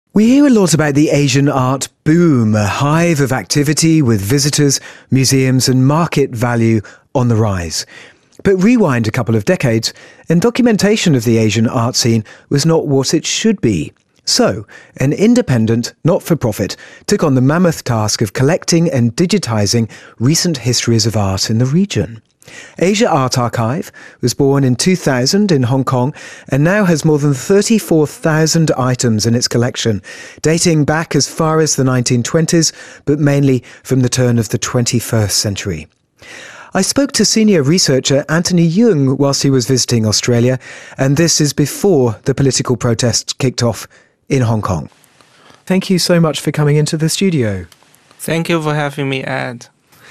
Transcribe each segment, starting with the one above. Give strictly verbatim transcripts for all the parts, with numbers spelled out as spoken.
We hear a lot about the Asian art boom, a hive of activity with visitors, museums and market value on the rise. But rewind a couple of decades and documentation of the Asian art scene was not what it should be. So, an independent, not-for-profit, took on the mammoth task of collecting and digitising recent histories of art in the region. Asia Art Archive was born in two thousand in Hong Kong and now has more than thirty-four thousand items in its collection, dating back as far as the nineteen twenties, but mainly from the turn of the twenty-first century. I spoke to senior researcher Anthony Yeung whilst he was visiting Australia, and this is before the political protests kicked off in Hong Kong. Thank you so much for coming into the studio. Thank you for having me, Ed.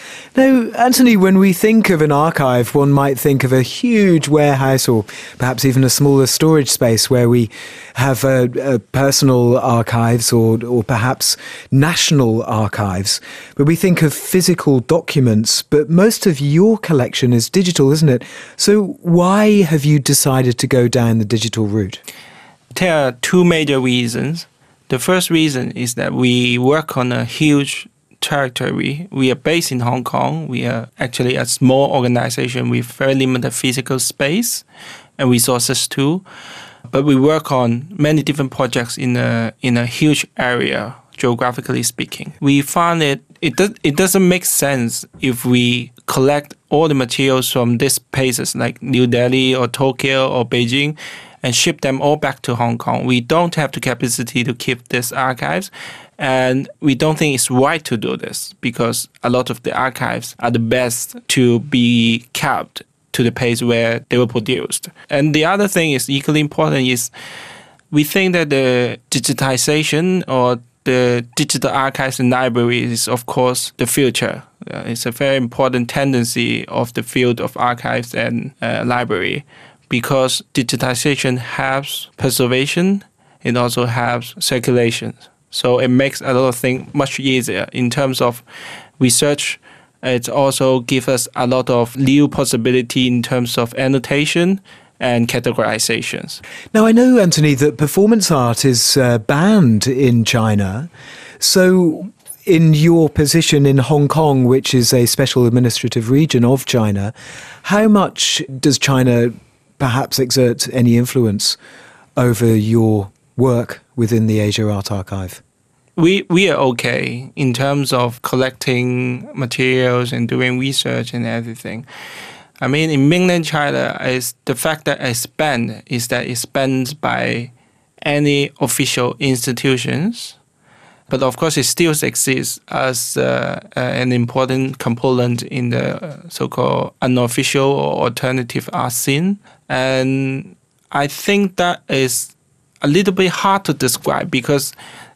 Now, Anthony, when we think of an archive, one might think of a huge warehouse or perhaps even a smaller storage space where we have uh, uh, personal archives or, or perhaps national archives. But we think of physical documents, but most of your collection is digital, isn't it? So why have you decided to go down the digital route? There are two major reasons. The first reason is that we work on a huge territory. We are based in Hong Kong. We are actually a small organization with very limited physical space and resources too. But we work on many different projects in a in a huge area, geographically speaking. We found it it does it doesn't make sense if we collect all the materials from these places like New Delhi or Tokyo or Beijing and ship them all back to Hong Kong. We don't have the capacity to keep these archives. And we don't think it's right to do this because a lot of the archives are the best to be kept to the place where they were produced. And the other thing is equally important is we think that the digitization or the digital archives and libraries is, of course, the future. Uh, it's a very important tendency of the field of archives and uh, library because digitization helps preservation. It also helps circulation. So it makes a lot of things much easier in terms of research. It also gives us a lot of new possibility in terms of annotation and categorizations. Now, I know, Anthony, that performance art is uh, banned in China. So in your position in Hong Kong, which is a special administrative region of China, how much does China perhaps exert any influence over your work within the Asia Art Archive? We we are okay in terms of collecting materials and doing research and everything. I mean, in mainland China, is the fact that it's banned is that it's banned by any official institutions. But of course, it still exists as uh, uh, an important component in the so-called unofficial or alternative art scene. And I think that is a little bit hard to describe because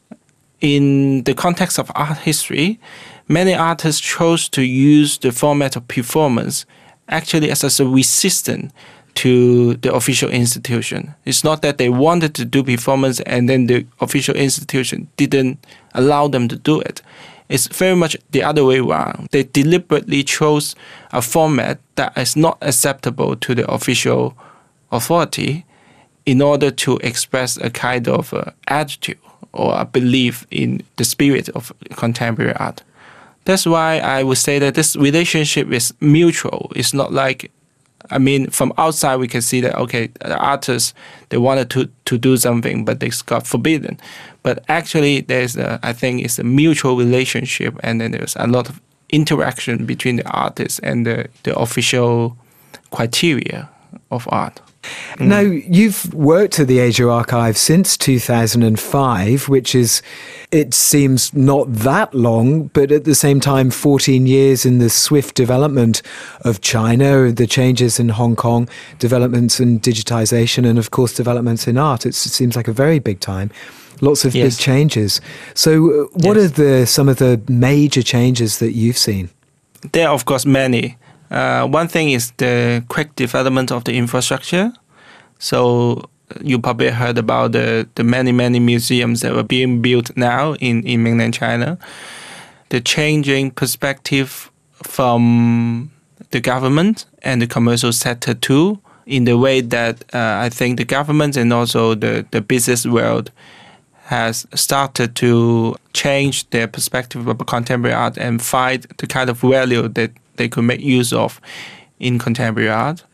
in the context of art history, many artists chose to use the format of performance actually as a resistance to the official institution. It's not that they wanted to do performance and then the official institution didn't allow them to do it. It's very much the other way around. They deliberately chose a format that is not acceptable to the official authority in order to express a kind of uh, attitude or a belief in the spirit of contemporary art. That's why I would say that this relationship is mutual. It's not like, I mean, from outside we can see that, okay, the artists, they wanted to, to do something, but they got forbidden. But actually, there's a, I think it's a mutual relationship, and then there's a lot of interaction between the artists and the, the official criteria of art. Mm. Now, you've worked at the Asia Archive since two thousand five, which is, it seems not that long, but at the same time, fourteen years in the swift development of China, the changes in Hong Kong, developments in digitization, and of course, developments in art. It's, it seems like a very big time. Lots of yes. big changes. So uh, what yes. are the some of the major changes that you've seen? There are, of course, many. Uh, one thing is the quick development of the infrastructure. So you probably heard about the, the many, many museums that are being built now in, in mainland China. The changing perspective from the government and the commercial sector too, in the way that uh, I think the government and also the, the business world has started to change their perspective about contemporary art and find the kind of value that they could make use of in contemporary art.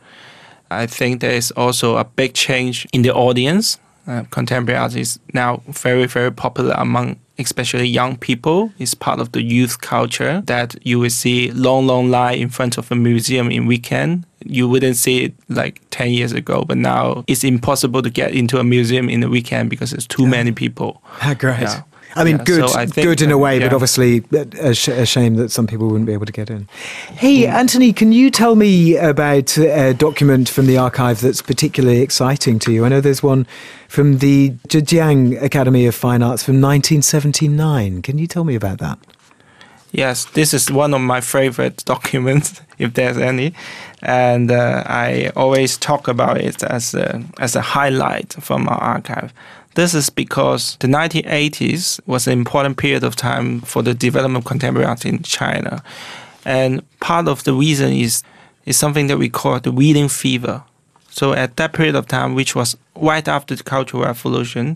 I think there is also a big change in the audience. Uh, contemporary art is now very, very popular among especially young people. It's part of the youth culture that you will see long, long line in front of a museum in weekend. You wouldn't see it like ten years ago, but now it's impossible to get into a museum in the weekend because there's too yeah. many people. How great. Yeah. I mean, yeah, good, so I think, good in a way, uh, yeah. but obviously a, sh- a shame that some people wouldn't be able to get in. Hey, Anthony, can you tell me about a document from the archive that's particularly exciting to you? I know there's one from the Zhejiang Academy of Fine Arts from nineteen seventy-nine. Can you tell me about that? Yes, this is one of my favorite documents, if there's any. And uh, I always talk about it as a, as a highlight from our archive. This is because the nineteen eighties was an important period of time for the development of contemporary art in China. And part of the reason is, is something that we call the reading fever. So at that period of time, which was right after the Cultural Revolution,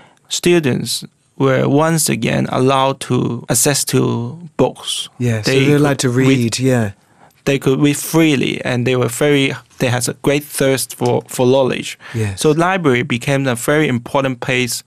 students were once again allowed to access to books. Yeah, they so they're allowed to read, read, yeah. They could read freely, and they were very, they had a great thirst for, for knowledge. Yes. So library became a very important place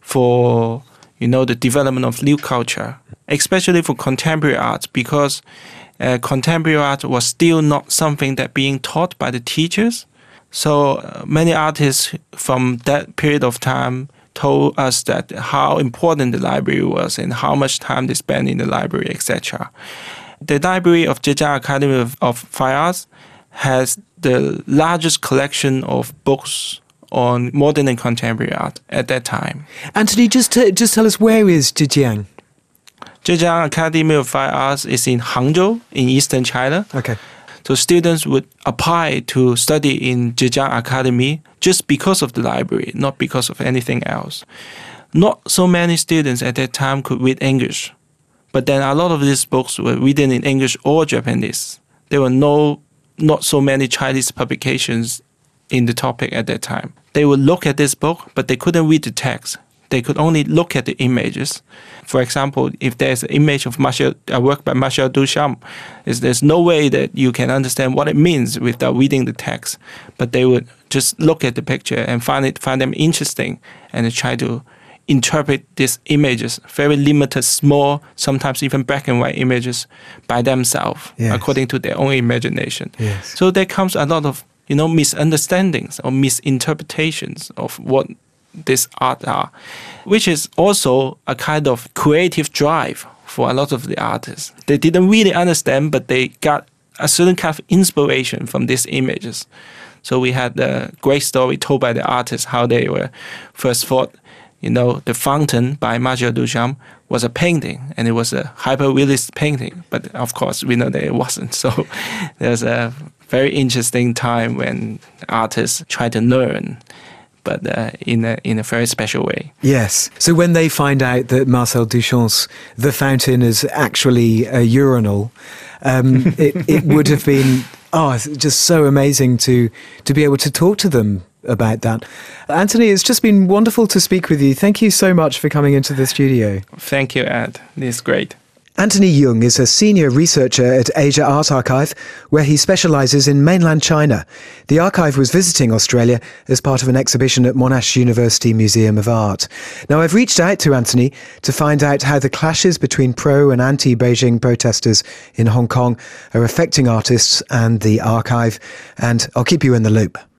for, you know, the development of new culture, especially for contemporary art, because uh, contemporary art was still not something that being taught by the teachers. So uh, many artists from that period of time told us that how important the library was and how much time they spent in the library, et cetera. The library of Zhejiang Academy of, of Fine Arts has the largest collection of books on modern and contemporary art at that time. Anthony, just t- just tell us, where is Zhejiang? Zhejiang Academy of Fine Arts is in Hangzhou in eastern China. Okay. So students would apply to study in Zhejiang Academy just because of the library, not because of anything else. Not so many students at that time could read English. But then a lot of these books were written in English or Japanese. There were no, not so many Chinese publications in the topic at that time. They would look at this book, but they couldn't read the text. They could only look at the images. For example, if there's an image of Marcel, a work by Marcel Duchamp, is there's no way that you can understand what it means without reading the text. But they would just look at the picture and find it, find them interesting, and try to interpret these images, very limited, small, sometimes even black and white images by themselves, yes. according to their own imagination. Yes. So there comes a lot of, you know, misunderstandings or misinterpretations of what this art are, which is also a kind of creative drive for a lot of the artists. They didn't really understand, but they got a certain kind of inspiration from these images. So we had a great story told by the artists how they were first thought, you know, the fountain by Marcel Duchamp was a painting, and it was a hyper-realist painting. But of course, we know that it wasn't. So there's a very interesting time when artists try to learn, but uh, in a in a very special way. Yes. So when they find out that Marcel Duchamp's The Fountain is actually a urinal, um, it, it would have been oh, it's just so amazing to to be able to talk to them about that. Anthony, it's just been wonderful to speak with you. Thank you so much for coming into the studio. Thank you, Ed. This is great. Anthony Jung is a senior researcher at Asia Art Archive, where he specialises in mainland China. The archive was visiting Australia as part of an exhibition at Monash University Museum of Art. Now, I've reached out to Anthony to find out how the clashes between pro and anti-Beijing protesters in Hong Kong are affecting artists and the archive, and I'll keep you in the loop.